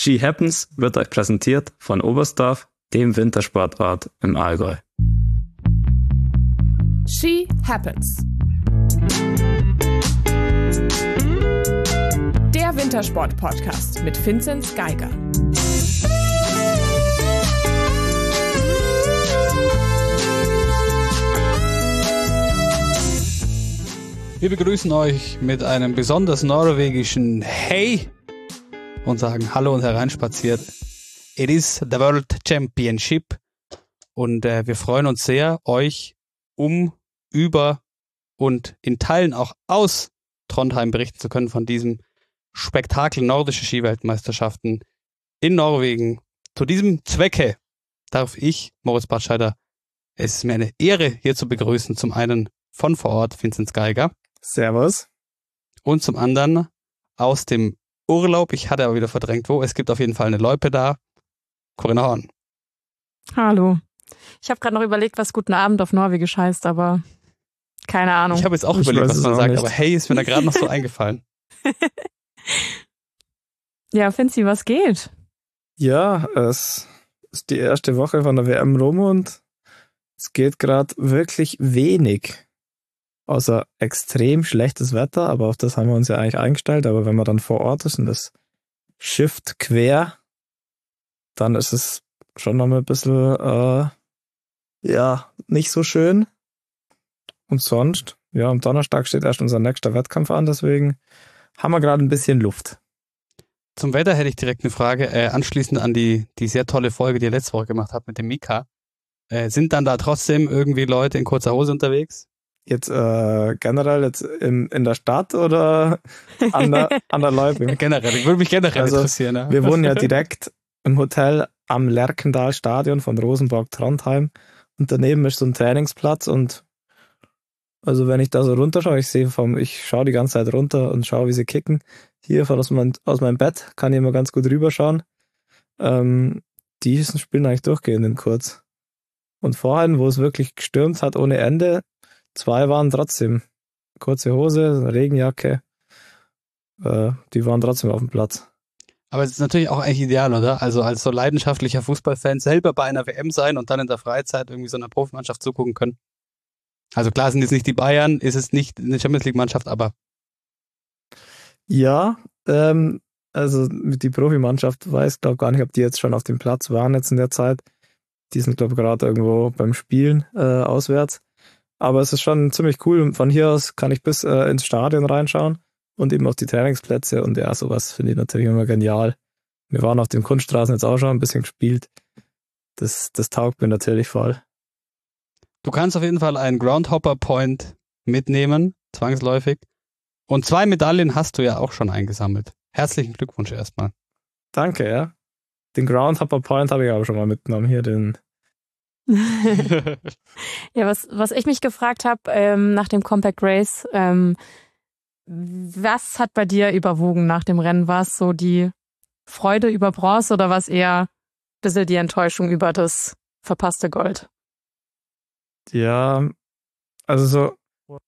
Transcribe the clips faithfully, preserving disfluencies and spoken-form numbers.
Ski Happens wird euch präsentiert von Oberstdorf, dem Wintersportort im Allgäu. Ski Happens. Der Wintersport-Podcast mit Vinzenz Geiger. Wir begrüßen euch mit einem besonders norwegischen Hey und sagen Hallo und hereinspaziert. It is the World Championship und äh, wir freuen uns sehr, euch um, über und in Teilen auch aus Trondheim berichten zu können von diesem Spektakel nordische Skiweltmeisterschaften in Norwegen. Zu diesem Zwecke darf ich, Moritz Bartscheider, es ist mir eine Ehre, hier zu begrüßen. Zum einen von vor Ort Vinzenz Geiger. Servus. Und zum anderen aus dem Urlaub, ich hatte aber wieder verdrängt, wo, es gibt auf jeden Fall eine Loipe da, Corinna Horn. Hallo. Ich habe gerade noch überlegt, was guten Abend auf Norwegisch heißt, aber keine Ahnung. Ich habe jetzt auch Ich überlegt, weiß was es man auch sagt, nicht. aber hey, ist mir da gerade noch so eingefallen. Ja, Finzi, was geht? Ja, es ist die erste Woche von der W M rum und es geht gerade wirklich wenig. Außer extrem schlechtes Wetter, aber auf das haben wir uns ja eigentlich eingestellt. Aber wenn man dann vor Ort ist und das schifft quer, dann ist es schon noch mal ein bisschen, äh, ja, nicht so schön. Und sonst, ja, am Donnerstag steht erst unser nächster Wettkampf an, deswegen haben wir gerade ein bisschen Luft. Zum Wetter hätte ich direkt eine Frage, äh, anschließend an die, die sehr tolle Folge, die ihr letzte Woche gemacht habt mit dem Mika. Äh, sind dann da trotzdem irgendwie Leute in kurzer Hose unterwegs? Jetzt äh, generell jetzt in, in der Stadt oder an der, an der Loipe? Ja, generell, ich würde mich generell Also, interessieren. Ja. Wir wohnen ja direkt im Hotel am Lerkendal Stadion von Rosenborg Trondheim und daneben ist so ein Trainingsplatz und also wenn ich da so runterschaue, ich sehe vom, ich schaue die ganze Zeit runter und schaue, wie sie kicken. Hier von aus, mein, aus meinem Bett kann ich immer ganz gut rüberschauen. Ähm, die spielen eigentlich durchgehend in kurz. Und vorhin, wo es wirklich gestürmt hat ohne Ende, zwei waren trotzdem kurze Hose, Regenjacke, äh, die waren trotzdem auf dem Platz. Aber es ist natürlich auch eigentlich ideal, oder? Also als so leidenschaftlicher Fußballfan selber bei einer W M sein und dann in der Freizeit irgendwie so einer Profimannschaft zugucken können. Also klar sind jetzt nicht die Bayern, ist es nicht eine Champions-League-Mannschaft, aber Ja, ähm, also die Profimannschaft weiß, glaube gar nicht, ob die jetzt schon auf dem Platz waren jetzt in der Zeit. Die sind, glaube ich, gerade irgendwo beim Spielen äh, auswärts. Aber es ist schon ziemlich cool. Von hier aus kann ich bis äh, ins Stadion reinschauen und eben auf die Trainingsplätze. Und ja, sowas finde ich natürlich immer genial. Wir waren auf den Kunststraßen jetzt auch schon ein bisschen gespielt. Das, das taugt mir natürlich voll. du kannst auf jeden Fall einen Groundhopper-Point mitnehmen, zwangsläufig. Und zwei Medaillen hast du ja auch schon eingesammelt. Herzlichen Glückwunsch erstmal. Danke, ja. Den Groundhopper Point habe ich aber schon mal mitgenommen. Hier den. Ja, was, was ich mich gefragt habe ähm, nach dem Compact Race, ähm, was hat bei dir überwogen nach dem Rennen? War es so die Freude über Bronze oder war es eher ein bisschen die Enttäuschung über das verpasste Gold? Ja, also so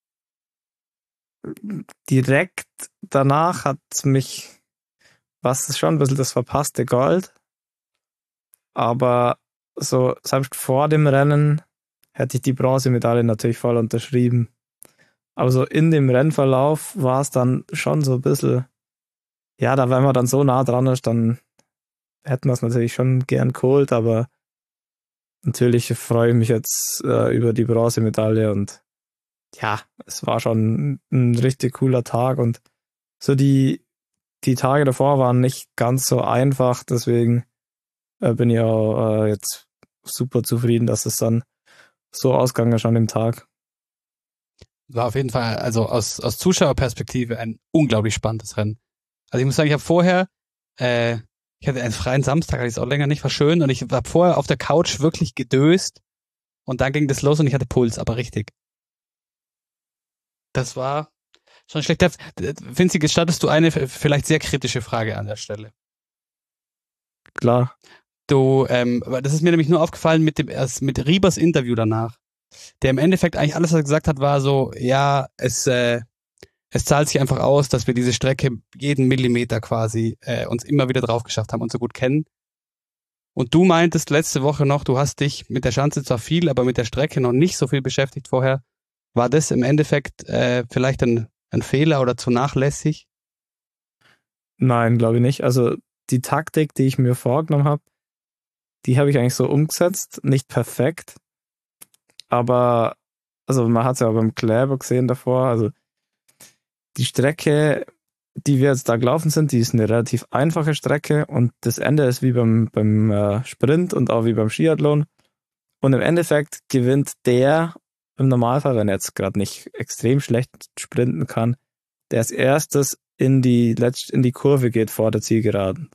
direkt danach hat mich, was ist schon ein bisschen das verpasste Gold, aber so selbst vor dem Rennen hätte ich die Bronzemedaille natürlich voll unterschrieben. Aber so in dem Rennverlauf war es dann schon so ein bisschen, ja, da wenn man dann so nah dran ist, dann hätten wir es natürlich schon gern geholt, aber natürlich freue ich mich jetzt äh, über die Bronzemedaille und ja, es war schon ein richtig cooler Tag und so die, die Tage davor waren nicht ganz so einfach, deswegen äh, bin ich auch äh, jetzt super zufrieden, dass es dann so ausgegangen ist an dem Tag. War auf jeden Fall, also aus, aus Zuschauerperspektive ein unglaublich spannendes Rennen. Also ich muss sagen, ich habe vorher, äh, ich hatte einen freien Samstag, hatte ich es auch länger nicht, war schön und ich habe vorher auf der Couch wirklich gedöst und dann ging das los und ich hatte Puls, aber richtig. Das war schon schlecht. Vinzi, gestattest du eine vielleicht sehr kritische Frage an der Stelle? Klar. Du, ähm, das ist mir nämlich nur aufgefallen mit dem erst mit Riebers Interview danach. Der im Endeffekt eigentlich alles, was er gesagt hat, war so, ja, es, äh, es zahlt sich einfach aus, dass wir diese Strecke jeden Millimeter quasi äh, uns immer wieder drauf geschafft haben und so gut kennen. Und du meintest letzte Woche noch, du hast dich mit der Schanze zwar viel, aber mit der Strecke noch nicht so viel beschäftigt vorher. War das im Endeffekt äh, vielleicht ein, ein Fehler oder zu nachlässig? Nein, glaube ich nicht. Also die Taktik, die ich mir vorgenommen habe, die habe ich eigentlich so umgesetzt. Nicht perfekt, aber also man hat es ja auch beim Kleber gesehen davor. Also die Strecke, die wir jetzt da gelaufen sind, die ist eine relativ einfache Strecke und das Ende ist wie beim, beim äh, Sprint und auch wie beim Skiathlon. Und im Endeffekt gewinnt der im Normalfall, wenn er jetzt gerade nicht extrem schlecht sprinten kann, der als erstes in die, Letzt-, in die Kurve geht vor der Zielgeraden.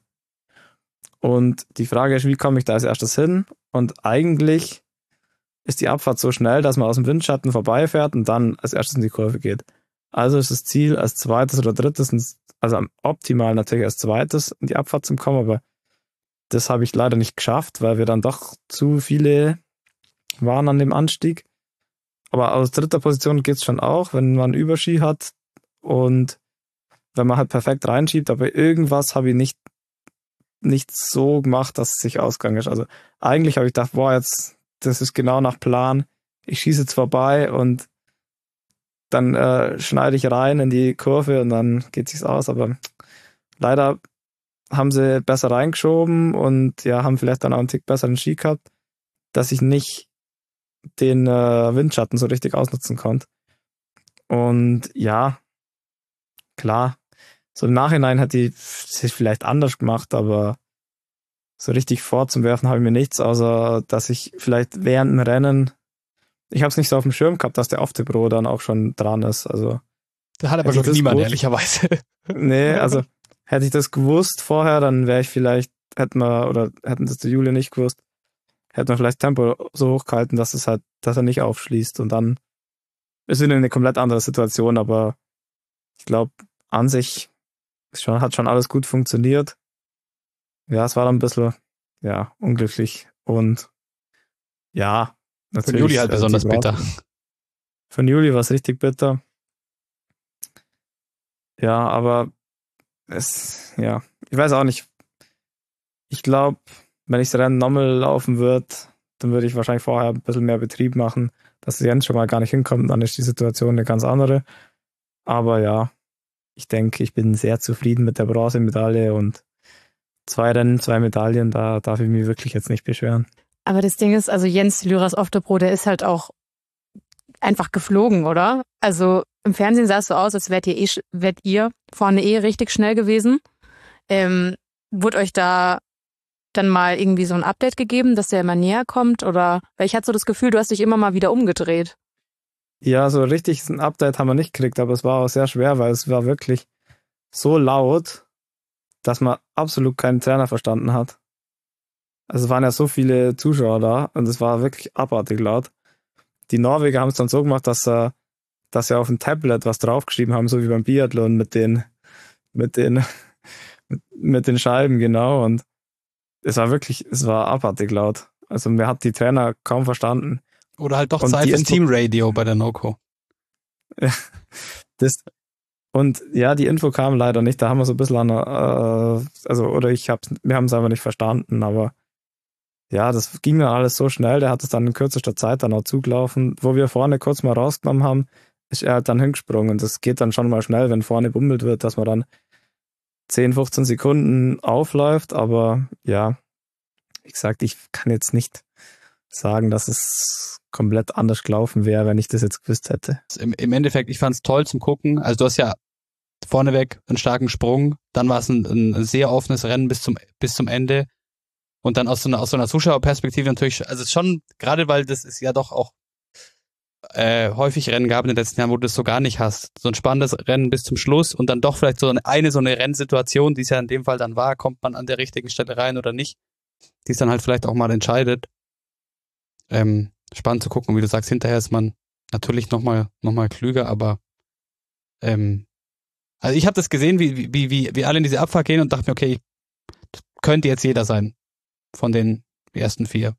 Und die Frage ist, wie komme ich da als erstes hin? Und eigentlich ist die Abfahrt so schnell, dass man aus dem Windschatten vorbeifährt und dann als erstes in die Kurve geht. Also ist das Ziel, als zweites oder drittes, also optimal natürlich als zweites in die Abfahrt zu kommen, aber das habe ich leider nicht geschafft, weil wir dann doch zu viele waren an dem Anstieg. Aber aus dritter Position geht's schon auch, wenn man Überski hat und wenn man halt perfekt reinschiebt, aber irgendwas habe ich nicht, nicht so gemacht, dass es sich ausgegangen ist. Also eigentlich habe ich gedacht, boah, jetzt, das ist genau nach Plan, ich schieße jetzt vorbei und dann äh, schneide ich rein in die Kurve und dann geht sich's aus, aber leider haben sie besser reingeschoben und ja, haben vielleicht dann auch einen Tick besseren Ski gehabt, dass ich nicht den äh, Windschatten so richtig ausnutzen konnte. Und ja, klar, so im Nachhinein hätte ich es vielleicht anders gemacht, aber so richtig vorzuwerfen habe ich mir nichts, außer dass ich vielleicht während dem Rennen, ich habe es nicht so auf dem Schirm gehabt, dass der Oftebro dann auch schon dran ist. Also Da hat aber schon niemand, ehrlicherweise. Nee, also hätte ich das gewusst vorher, dann wäre ich vielleicht, hätten wir, oder hätten das die Julia nicht gewusst, hätten wir vielleicht Tempo so hochgehalten, dass es halt, dass er nicht aufschließt und dann ist wieder eine komplett andere Situation, aber ich glaube, an sich ist schon, hat schon alles gut funktioniert. Ja, es war dann ein bisschen, ja, unglücklich und ja, natürlich. Für Juli halt besonders bitter. Für Juli war es richtig bitter. Ja, aber es, ja, ich weiß auch nicht. Ich glaube, wenn ich das Rennen nochmal laufen würde, dann würde ich wahrscheinlich vorher ein bisschen mehr Betrieb machen, dass Jens schon mal gar nicht hinkommt, dann ist die Situation eine ganz andere. Aber ja, ich denke, ich bin sehr zufrieden mit der Bronzemedaille und zwei Rennen, zwei Medaillen, da darf ich mich wirklich jetzt nicht beschweren. Aber das Ding ist, also Jens Lyras Oftebro, der ist halt auch einfach geflogen, oder? Also im Fernsehen sah es so aus, als wärt ihr, eh, wärt ihr vorne eh richtig schnell gewesen. Ähm, wurde euch da dann mal irgendwie so ein Update gegeben, dass der immer näher kommt? Oder, weil ich hatte so das Gefühl, du hast dich immer mal wieder umgedreht. Ja, so richtig ein Update haben wir nicht gekriegt, aber es war auch sehr schwer, weil es war wirklich so laut, dass man absolut keinen Trainer verstanden hat. Also es waren ja so viele Zuschauer da und es war wirklich abartig laut. Die Norweger haben es dann so gemacht, dass, äh, dass sie auf dem Tablet was draufgeschrieben haben, so wie beim Biathlon mit den, mit den, mit, mit den Scheiben, genau. Und es war wirklich, es war abartig laut. Also mir hat die Trainer kaum verstanden. Oder halt doch und Zeit fürs Info- Teamradio bei der NOCO. das, und ja, die Info kam leider nicht. Da haben wir so ein bisschen an, äh, also, oder ich hab's, wir haben es einfach nicht verstanden, aber ja, das ging dann alles so schnell. Der hat es dann in kürzester Zeit dann auch zugelaufen. Wo wir vorne kurz mal rausgenommen haben, ist er halt dann hingesprungen. Das geht dann schon mal schnell, wenn vorne bummelt wird, dass man dann zehn, fünfzehn Sekunden aufläuft. Aber ja, wie gesagt, ich kann jetzt nicht sagen, dass es komplett anders gelaufen wäre, wenn ich das jetzt gewusst hätte. Im, im Endeffekt, ich fand es toll zum Gucken. Also du hast ja vorneweg einen starken Sprung, dann war es ein, ein sehr offenes Rennen bis zum, bis zum Ende. Und dann aus so einer, aus so einer Zuschauerperspektive natürlich, also schon, gerade weil das ist ja doch auch äh, häufig Rennen gab in den letzten Jahren, wo du das so gar nicht hast. So ein spannendes Rennen bis zum Schluss und dann doch vielleicht so eine, eine so eine Rennsituation, die es ja in dem Fall dann war, kommt man an der richtigen Stelle rein oder nicht, die es dann halt vielleicht auch mal entscheidet. Ähm, spannend zu gucken, und wie du sagst, hinterher ist man natürlich nochmal noch mal klüger, aber ähm, also ich habe das gesehen, wie, wie, wie, wie alle in diese Abfahrt gehen und dachte mir, okay, könnte jetzt jeder sein von den ersten vier.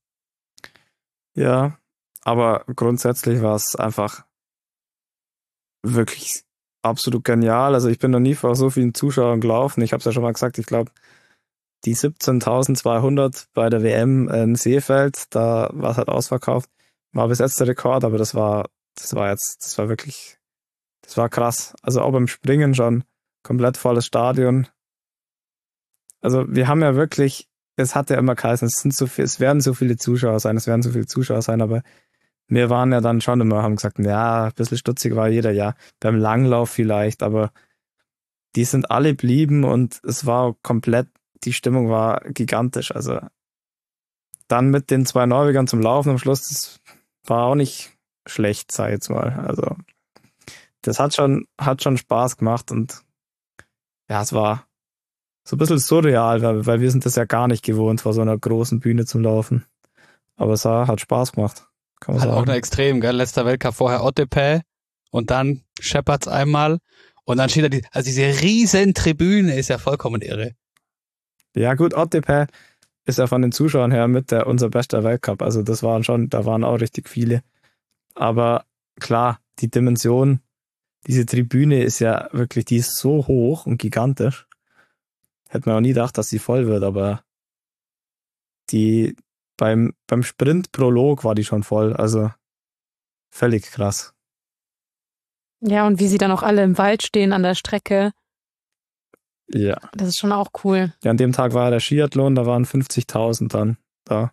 Ja, aber grundsätzlich war es einfach wirklich absolut genial. Also ich bin noch nie vor so vielen Zuschauern gelaufen. Ich habe es ja schon mal gesagt, ich glaube, die siebzehntausendzweihundert bei der W M in Seefeld, da war es halt ausverkauft, war bis jetzt der Rekord, aber das war, das war jetzt, das war wirklich, das war krass. Also auch beim Springen schon komplett volles Stadion. Also wir haben ja wirklich, es hat ja immer geheißen, es sind so viel, es werden so viele Zuschauer sein, es werden so viele Zuschauer sein, aber wir waren ja dann schon immer, haben gesagt, ja, ein bisschen stutzig war jeder, ja, beim Langlauf vielleicht, aber die sind alle blieben und es war komplett, die Stimmung war gigantisch. Also dann mit den zwei Norwegern zum Laufen am Schluss, das war auch nicht schlecht, sag ich jetzt mal. Also das hat schon, hat schon Spaß gemacht und ja, es war so ein bisschen surreal, weil, weil wir sind das ja gar nicht gewohnt, vor so einer großen Bühne zu laufen. Aber es war, hat Spaß gemacht. Kann man Halt sagen. auch noch extrem, gell? Letzter Weltcup vorher Otepää und dann Shepherds einmal und dann steht da die, also diese riesen Tribüne ist ja vollkommen irre. Ja gut, Otepää ist ja von den Zuschauern her mit der unser bester Weltcup. Also das waren schon, da waren auch richtig viele. Aber klar, die Dimension, diese Tribüne ist ja wirklich, die ist so hoch und gigantisch. Hätte man auch nie gedacht, dass sie voll wird, aber die beim, beim Sprint-Prolog war die schon voll. Also völlig krass. Ja, und wie sie dann auch alle im Wald stehen an der Strecke. Ja. Das ist schon auch cool. Ja, an dem Tag war der Skiathlon, da waren fünfzigtausend dann da.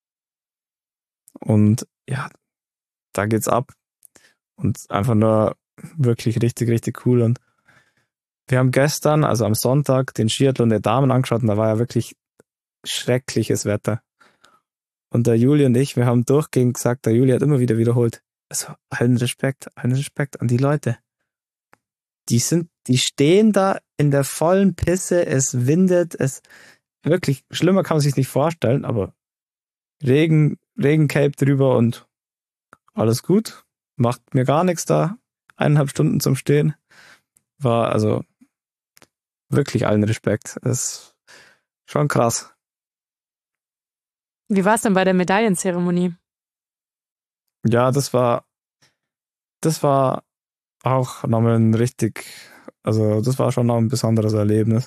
Und ja, da geht's ab. Und einfach nur wirklich richtig, richtig cool. Und wir haben gestern, also am Sonntag, den Skiathlon der Damen angeschaut und da war ja wirklich schreckliches Wetter. Und der Juli und ich, wir haben durchgehend gesagt, der Juli hat immer wieder wiederholt, also allen Respekt, allen Respekt an die Leute. Die sind, die stehen da in der vollen Pisse, es windet, es wirklich, schlimmer kann man sich nicht vorstellen, aber Regen, Regencape drüber und alles gut, macht mir gar nichts da, eineinhalb Stunden zum Stehen, war also wirklich allen Respekt, ist schon krass. Wie war es denn bei der Medaillenzeremonie? Ja, das war, das war auch nochmal ein richtig, also das war schon noch ein besonderes Erlebnis.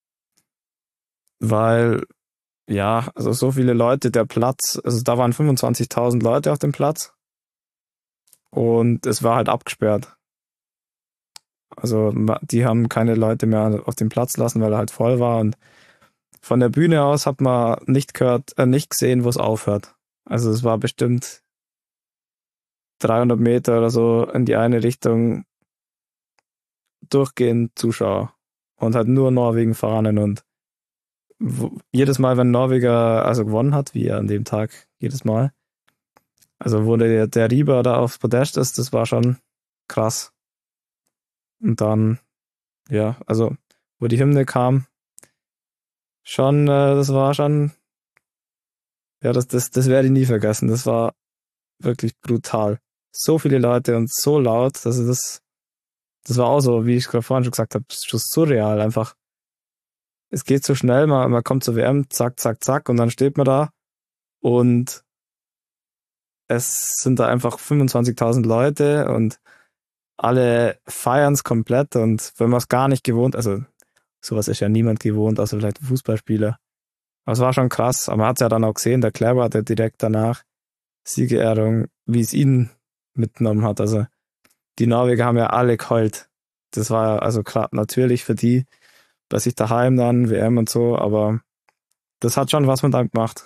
Weil, ja, also so viele Leute, der Platz, also da waren fünfundzwanzigtausend Leute auf dem Platz und es war halt abgesperrt. Also die haben keine Leute mehr auf den Platz lassen, weil er halt voll war und von der Bühne aus hat man nicht gehört, äh, nicht gesehen, wo es aufhört. Also es war bestimmt dreihundert Meter oder so in die eine Richtung durchgehend Zuschauer und halt nur Norwegen-Fahnen und wo, jedes Mal, wenn Norweger also gewonnen hat, wie er an dem Tag jedes Mal, also wo der, der Rieber da aufs Podest ist, das war schon krass. Und dann, ja, also wo die Hymne kam, schon, äh, das war schon, ja, das, das, das werde ich nie vergessen. Das war wirklich brutal. So viele Leute und so laut, dass das, das war auch so, wie ich gerade vorhin schon gesagt habe, schon surreal einfach. Es geht so schnell, man, man kommt zur W M, zack, zack, zack, und dann steht man da und es sind da einfach fünfundzwanzigtausend Leute und alle feiern es komplett und wenn man es gar nicht gewohnt, also sowas ist ja niemand gewohnt, außer vielleicht ein Fußballspieler. Aber es war schon krass, aber man hat es ja dann auch gesehen, der Kleber hatte direkt danach Siegerehrung, wie es ihn mitgenommen hat. Also die Norweger haben ja alle geheult. Das war also klar, natürlich für die bei sich daheim dann, W M und so, aber das hat schon was mit einem gemacht.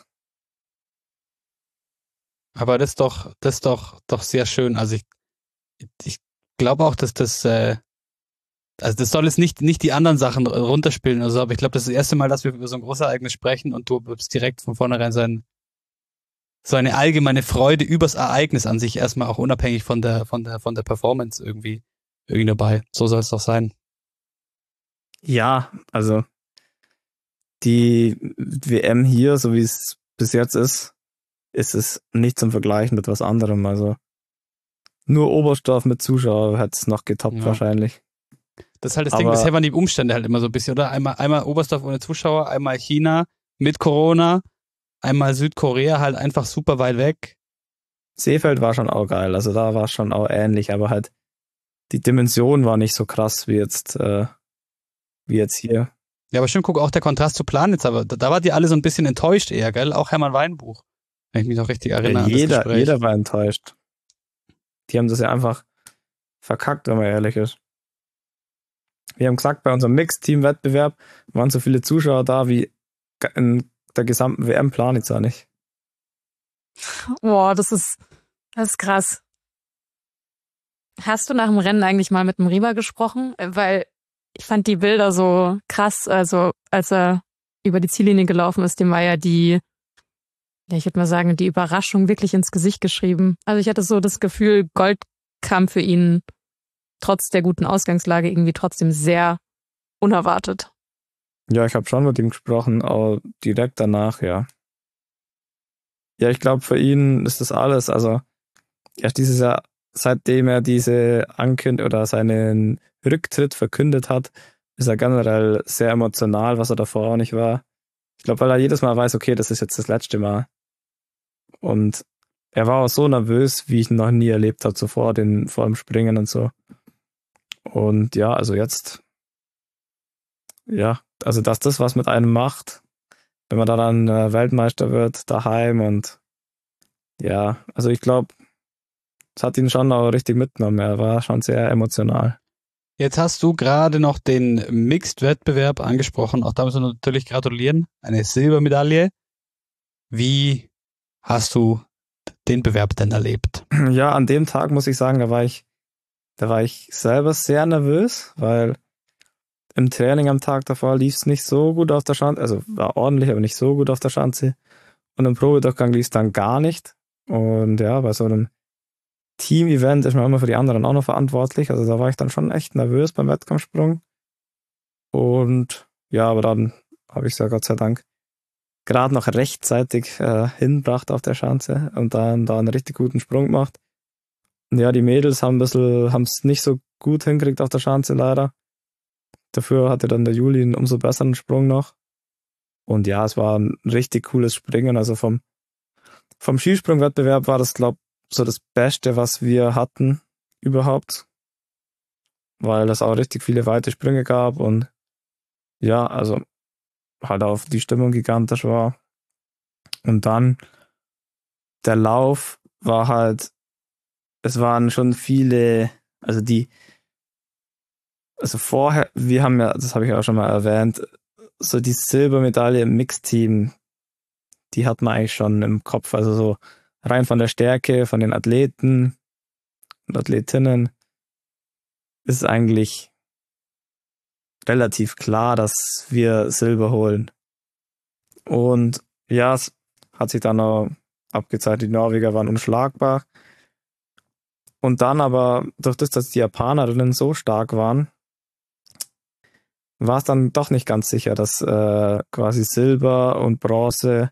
Aber das ist doch, das ist doch, doch sehr schön. Also ich, ich glaube auch, dass das, äh, also das soll jetzt nicht, nicht die anderen Sachen runterspielen oder so, aber ich glaube, das ist das erste Mal, dass wir über so ein Großereignis sprechen und du würdest direkt von vornherein sein, so eine allgemeine Freude übers Ereignis an sich erstmal auch unabhängig von der, von der, von der Performance irgendwie, irgendwie dabei. So soll es doch sein. Ja, also die W M hier, so wie es bis jetzt ist, ist es nicht zum Vergleichen mit was anderem. Also nur Oberstdorf mit Zuschauer hat es noch getoppt Ja. wahrscheinlich. Das ist halt das Aber Ding, bisher waren die Umstände halt immer so ein bisschen, oder? Einmal, einmal Oberstdorf ohne Zuschauer, einmal China mit Corona, einmal Südkorea halt einfach super weit weg. Seefeld war schon auch geil, also da war es schon auch ähnlich, aber halt die Dimension war nicht so krass wie jetzt, äh, wie jetzt hier. Ja, aber stimmt, guck, auch der Kontrast zu Planitz, aber da, da wart ihr alle so ein bisschen enttäuscht eher, gell? Auch Hermann Weinbuch, wenn ich mich noch richtig erinnere. Ja, an das jeder, Gespräch. jeder war enttäuscht. Die haben das ja einfach verkackt, wenn man ehrlich ist. Wir haben gesagt, bei unserem Mixed-Team-Wettbewerb waren so viele Zuschauer da wie in der gesamten W M Planitzer nicht. Boah, das ist, das ist krass. Hast du nach dem Rennen eigentlich mal mit dem Rieber gesprochen? Weil ich fand die Bilder so krass, also als er über die Ziellinie gelaufen ist, dem war ja die, ja, ich würde mal sagen, die Überraschung wirklich ins Gesicht geschrieben. Also ich hatte so das Gefühl, Gold kam für ihn trotz der guten Ausgangslage irgendwie trotzdem sehr unerwartet. Ja, ich habe schon mit ihm gesprochen, aber direkt danach, ja. Ja, ich glaube, für ihn ist das alles. Also, ja, dieses Jahr, seitdem er diese Ankündigung oder seinen Rücktritt verkündet hat, ist er generell sehr emotional, was er davor auch nicht war. Ich glaube, weil er jedes Mal weiß, okay, das ist jetzt das letzte Mal. Und er war auch so nervös, wie ich ihn noch nie erlebt habe, so vor, den, vor dem Springen und so. Und ja, also jetzt, ja, also dass das was mit einem macht, wenn man da dann äh, Weltmeister wird, daheim und ja, also ich glaube, es hat ihn schon auch richtig mitgenommen. Er war schon sehr emotional. Jetzt hast du gerade noch den Mixed-Wettbewerb angesprochen. Auch da müssen wir natürlich gratulieren. Eine Silbermedaille. Wie hast du den Bewerb denn erlebt? Ja, an dem Tag muss ich sagen, da war ich, da war ich selber sehr nervös, weil im Training am Tag davor lief es nicht so gut auf der Schanze, also war ordentlich, aber nicht so gut auf der Schanze. Und im Probedurchgang lief es dann gar nicht. Und ja, bei so einem Team-Event ist man immer für die anderen auch noch verantwortlich. Also da war ich dann schon echt nervös beim Wettkampfsprung. Und ja, aber dann habe ich es ja Gott sei Dank gerade noch rechtzeitig äh, hinbracht auf der Schanze und dann da einen richtig guten Sprung gemacht. Und ja, die Mädels haben ein bisschen, haben es nicht so gut hingekriegt auf der Schanze leider. Dafür hatte dann der Juli einen umso besseren Sprung noch. Und ja, es war ein richtig cooles Springen. Also vom, vom Skisprungwettbewerb war das, glaube ich, so das Beste, was wir hatten überhaupt. Weil es auch richtig viele weite Sprünge gab und ja, also halt auf die Stimmung gigantisch war. Und dann der Lauf war halt, es waren schon viele, also die, also vorher, wir haben ja, das habe ich auch schon mal erwähnt, so die Silbermedaille im Mixteam, die hat man eigentlich schon im Kopf, also so rein von der Stärke, von den Athleten und Athletinnen ist eigentlich relativ klar, dass wir Silber holen. Und ja, es hat sich dann auch abgezeichnet, die Norweger waren unschlagbar. Und dann aber, durch das, dass die Japanerinnen so stark waren, war es dann doch nicht ganz sicher, dass äh, quasi Silber und Bronze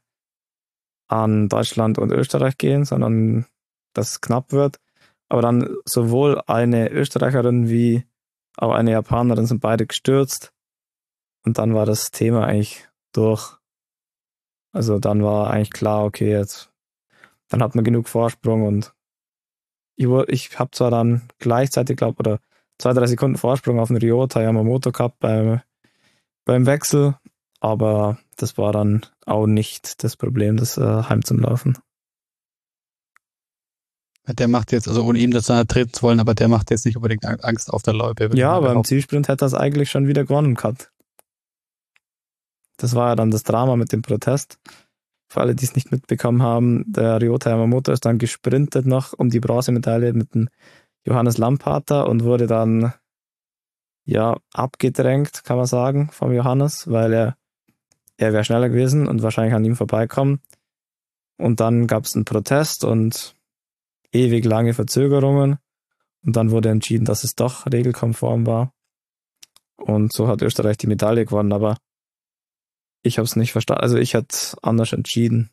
an Deutschland und Österreich gehen, sondern dass es knapp wird. Aber dann sowohl eine Österreicherin wie auch eine Japanerin sind beide gestürzt. Und dann war das Thema eigentlich durch. Also dann war eigentlich klar, okay, jetzt dann hat man genug Vorsprung und ich, ich habe zwar dann gleichzeitig, glaube oder zwei, drei Sekunden Vorsprung auf den Ryota Yamamoto gehabt beim, beim Wechsel, aber das war dann auch nicht das Problem, das äh, heim zum Laufen. Der macht jetzt, also ohne ihm das dann treten zu wollen, aber der macht jetzt nicht unbedingt Angst auf der Loipe. Ja, aber im Zielsprint hätte er es eigentlich schon wieder gewonnen gehabt. Das war ja dann das Drama mit dem Protest. Für alle, die es nicht mitbekommen haben, der Ryota Yamamoto ist dann gesprintet noch um die Bronzemedaille mit dem Johannes Lampater und wurde dann ja abgedrängt, kann man sagen, vom Johannes, weil er er wäre schneller gewesen und wahrscheinlich an ihm vorbeikommen. Und dann gab es einen Protest und ewig lange Verzögerungen und dann wurde entschieden, dass es doch regelkonform war. Und so hat Österreich die Medaille gewonnen, aber ich habe es nicht verstanden. Also ich hätte anders entschieden.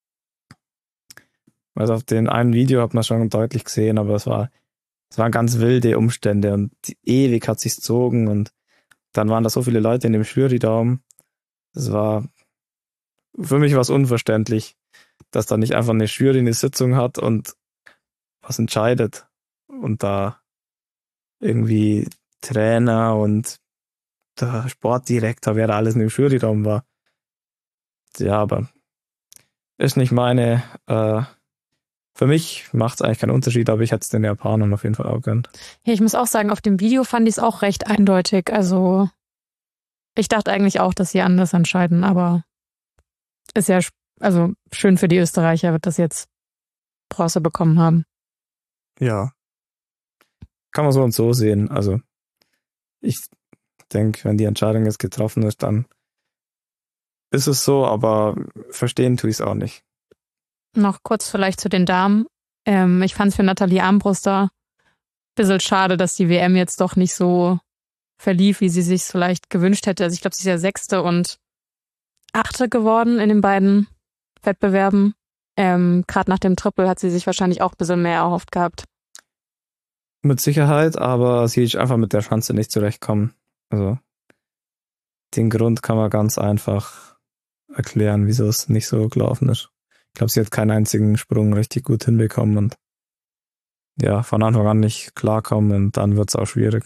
Also auf den einen Video hat man schon deutlich gesehen, aber es war es waren ganz wilde Umstände und ewig hat sich's gezogen und dann waren da so viele Leute in dem Juryraum. Das war für mich was unverständlich, dass da nicht einfach eine Jury eine Sitzung hat und was entscheidet und da irgendwie Trainer und der Sportdirektor, wer da alles in dem Juryraum war. Ja, aber ist nicht meine, äh, für mich macht es eigentlich keinen Unterschied, aber ich hätte es den Japanern auf jeden Fall auch gönnt. Ja, ich muss auch sagen, auf dem Video fand ich es auch recht eindeutig. Also ich dachte eigentlich auch, dass sie anders entscheiden, aber ist ja also schön für die Österreicher, dass sie jetzt Bronze bekommen haben. Ja. Kann man so und so sehen. Also ich denke, wenn die Entscheidung jetzt getroffen ist, dann ist es so, aber verstehen tue ich es auch nicht. Noch kurz vielleicht zu den Damen. Ähm, ich fand es für Nathalie Armbruster ein bisschen schade, dass die W M jetzt doch nicht so verlief, wie sie sich vielleicht gewünscht hätte. Also ich glaube, sie ist ja Sechste und Achte geworden in den beiden Wettbewerben. Ähm, Gerade nach dem Triple hat sie sich wahrscheinlich auch ein bisschen mehr erhofft gehabt. Mit Sicherheit, aber sie ist einfach mit der Schanze nicht zurechtkommen. Also den Grund kann man ganz einfach erklären, wieso es nicht so gelaufen ist. Ich glaube, sie hat keinen einzigen Sprung richtig gut hinbekommen und ja, von Anfang an nicht klarkommen und dann wird es auch schwierig.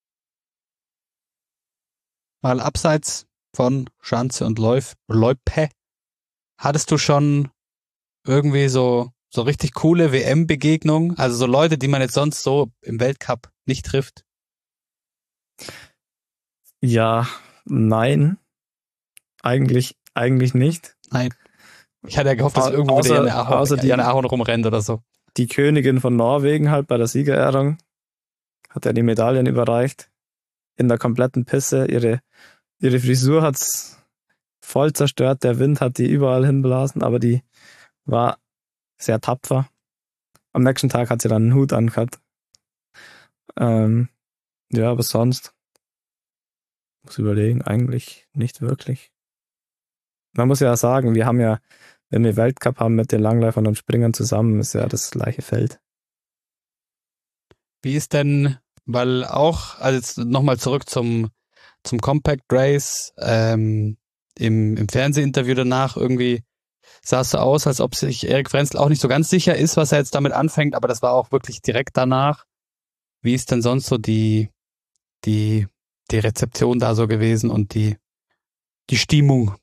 Mal abseits von Schanze und Läuf, Loipe, hattest du schon irgendwie so, so richtig coole W M-Begegnungen? Also so Leute, die man jetzt sonst so im Weltcup nicht trifft? Ja, nein. Eigentlich, eigentlich nicht. Nein. Ich hatte ja gehofft, dass Au- irgendwo außer- der Janne Ahorn, außer die- Janne Ahorn rumrennt oder so. Die Königin von Norwegen halt bei der Siegerehrung hat ja die Medaillen überreicht. In der kompletten Pisse. Ihre, ihre Frisur hat's voll zerstört. Der Wind hat die überall hinblasen, aber die war sehr tapfer. Am nächsten Tag hat sie dann einen Hut angehabt. Ähm, ja, aber sonst muss überlegen, eigentlich nicht wirklich. Man muss ja sagen, wir haben ja, wenn wir Weltcup haben mit den Langläufern und Springern zusammen, ist ja das gleiche Feld. Wie ist denn, weil auch, also jetzt nochmal zurück zum, zum Compact Race, ähm, im, im Fernsehinterview danach irgendwie sah es so aus, als ob sich Erik Frenzel auch nicht so ganz sicher ist, was er jetzt damit anfängt, aber das war auch wirklich direkt danach. Wie ist denn sonst so die, die, die Rezeption da so gewesen und die, die Stimmung?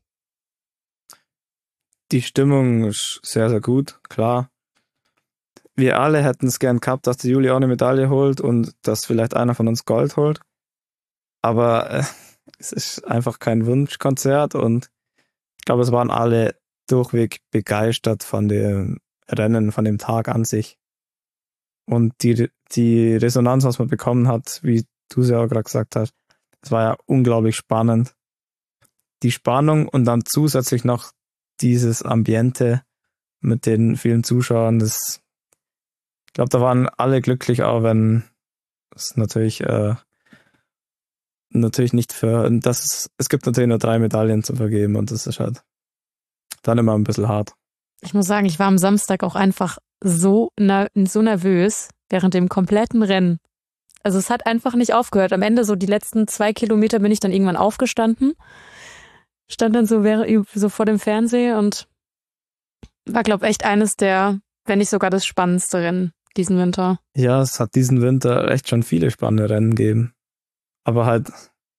Die Stimmung ist sehr, sehr gut, klar. Wir alle hätten es gern gehabt, dass die Julia auch eine Medaille holt und dass vielleicht einer von uns Gold holt. Aber äh, es ist einfach kein Wunschkonzert und ich glaube, es waren alle durchweg begeistert von dem Rennen, von dem Tag an sich. Und die, die Resonanz, was man bekommen hat, wie du es ja auch gerade gesagt hast, es war ja unglaublich spannend. Die Spannung und dann zusätzlich noch dieses Ambiente mit den vielen Zuschauern, das, ich glaube, da waren alle glücklich, auch wenn es natürlich, äh, natürlich nicht für, das, es gibt natürlich nur drei Medaillen zu vergeben und das ist halt dann immer ein bisschen hart. Ich muss sagen, ich war am Samstag auch einfach so, ner- so nervös während dem kompletten Rennen. Also es hat einfach nicht aufgehört. Am Ende so die letzten zwei Kilometer bin ich dann irgendwann aufgestanden, stand dann so, wäre- so vor dem Fernseher und war, glaube ich, echt eines der, wenn nicht sogar das spannendste Rennen diesen Winter. Ja, es hat diesen Winter echt schon viele spannende Rennen gegeben. Aber halt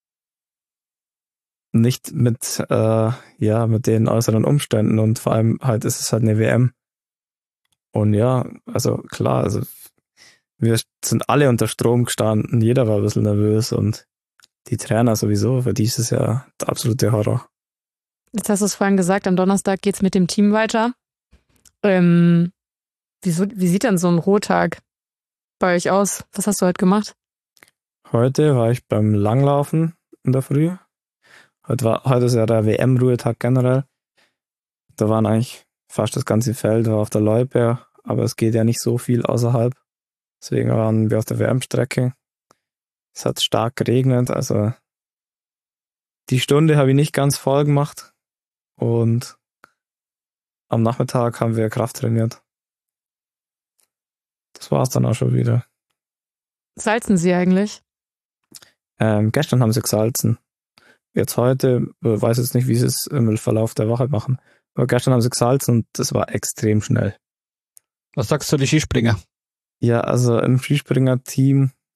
nicht mit, äh, ja, mit den äußeren Umständen und vor allem halt ist es halt eine W M. Und ja, also klar, also wir sind alle unter Strom gestanden, jeder war ein bisschen nervös und die Trainer sowieso, für die ist es ja der absolute Horror. Jetzt hast du es vorhin gesagt, am Donnerstag geht's mit dem Team weiter. Ähm, wieso, wie sieht denn so ein Ruhetag bei euch aus? Was hast du heute gemacht? Heute war ich beim Langlaufen in der Früh. Heute, war, heute ist ja der W M-Ruhetag generell. Da waren eigentlich fast das ganze Feld war auf der Loipe, aber es geht ja nicht so viel außerhalb. Deswegen waren wir auf der W M-Strecke. Es hat stark geregnet, also die Stunde habe ich nicht ganz voll gemacht und am Nachmittag haben wir Kraft trainiert. Das war es dann auch schon wieder. Salzen sie eigentlich? Ähm, gestern haben sie gesalzen. Jetzt heute, äh, weiß jetzt nicht, wie sie es im Verlauf der Woche machen. Aber gestern haben sie gesalzen und das war extrem schnell. Was sagst du, die Skispringer? Ja, also im Skispringer-Team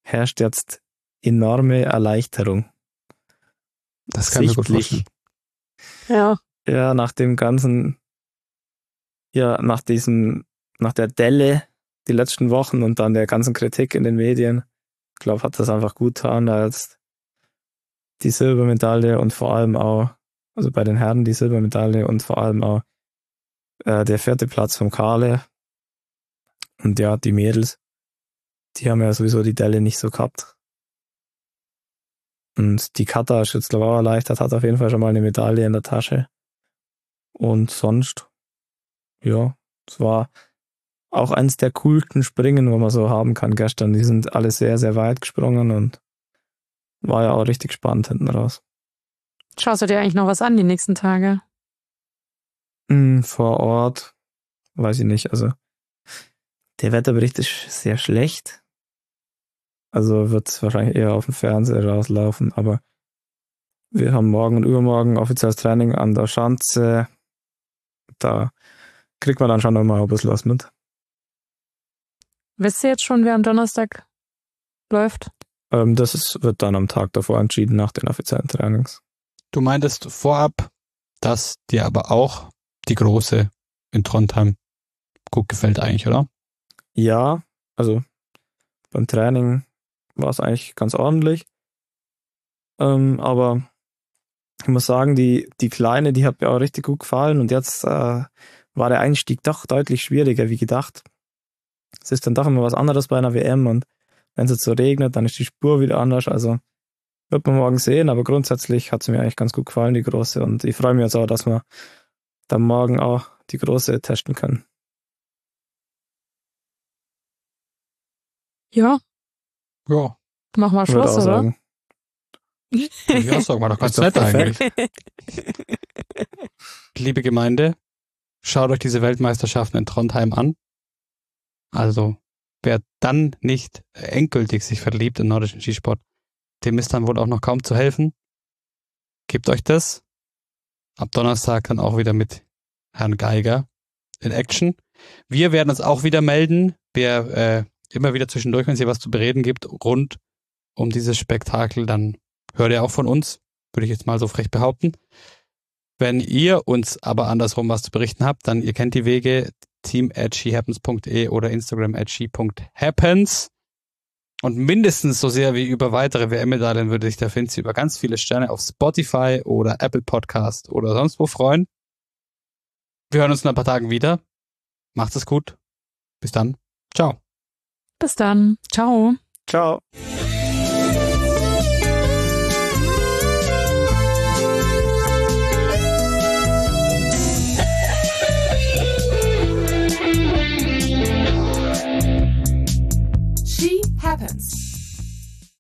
herrscht jetzt enorme Erleichterung. Das kann ich mir gut vorstellen. Ja. Ja, nach dem ganzen, ja, nach diesem, nach der Delle die letzten Wochen und dann der ganzen Kritik in den Medien, ich glaube, hat das einfach gut getan, da jetzt die Silbermedaille und vor allem auch, also bei den Herren die Silbermedaille und vor allem auch äh, der vierte Platz vom Kahle. Und ja, die Mädels, die haben ja sowieso die Delle nicht so gehabt. Und die Kata Schützler erleichtert, hat auf jeden Fall schon mal eine Medaille in der Tasche. Und sonst, ja, es war auch eins der coolsten Springen, wo man so haben kann gestern. Die sind alle sehr, sehr weit gesprungen und war ja auch richtig spannend hinten raus. Schaust du dir eigentlich noch was an die nächsten Tage? Mm, vor Ort, weiß ich nicht. Also der Wetterbericht ist sehr schlecht. Also wird es wahrscheinlich eher auf dem Fernseher rauslaufen. Aber wir haben morgen und übermorgen offizielles Training an der Schanze. Da kriegt man dann schon noch mal ein bisschen was mit. Wisst ihr jetzt schon, wer am Donnerstag läuft? Ähm, das ist, wird dann am Tag davor entschieden, nach den offiziellen Trainings. Du meintest vorab, dass dir aber auch die Große in Trondheim gut gefällt eigentlich, oder? Ja, also beim Training war es eigentlich ganz ordentlich. Ähm, aber ich muss sagen, die, die Kleine, die hat mir auch richtig gut gefallen und jetzt äh, war der Einstieg doch deutlich schwieriger wie gedacht. Es ist dann doch immer was anderes bei einer W M und wenn es jetzt so regnet, dann ist die Spur wieder anders. Also wird man morgen sehen, aber grundsätzlich hat sie mir eigentlich ganz gut gefallen, die Große. Und ich freue mich jetzt auch, dass wir dann morgen auch die Große testen können. Ja, Ja, mach mal Ich würde Schluss, auch oder? sagen. ja, sag mal doch ganz Ist doch nett perfekt. eigentlich. Liebe Gemeinde, schaut euch diese Weltmeisterschaften in Trondheim an. Also, wer dann nicht endgültig sich verliebt in nordischen Skisport, dem ist dann wohl auch noch kaum zu helfen. Gebt euch das. Ab Donnerstag dann auch wieder mit Herrn Geiger in Action. Wir werden uns auch wieder melden. Wer äh, immer wieder zwischendurch, wenn es hier was zu bereden gibt, rund um dieses Spektakel, dann hört ihr auch von uns, würde ich jetzt mal so frech behaupten. Wenn ihr uns aber andersrum was zu berichten habt, dann ihr kennt die Wege, team at skihappens punkt de oder Instagram at ski punkt happens. Und mindestens so sehr wie über weitere W M-Medaillen würde sich der Finzi über ganz viele Sterne auf Spotify oder Apple Podcast oder sonst wo freuen. Wir hören uns in ein paar Tagen wieder. Macht es gut. Bis dann. Ciao. Bis dann. Ciao. Ciao. She Happens.